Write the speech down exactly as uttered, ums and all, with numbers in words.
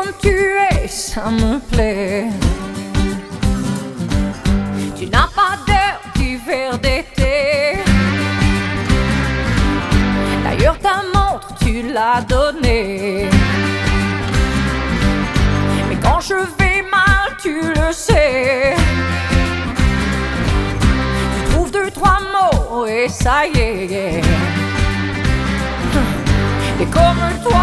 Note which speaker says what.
Speaker 1: comme tu es, ça me plaît. Tu n'as pas d'air d'hiver d'été. D'ailleurs ta montre tu l'as donnée. Mais quand je vais mal tu le sais. Tu trouves deux trois mots et ça y est. T'es comme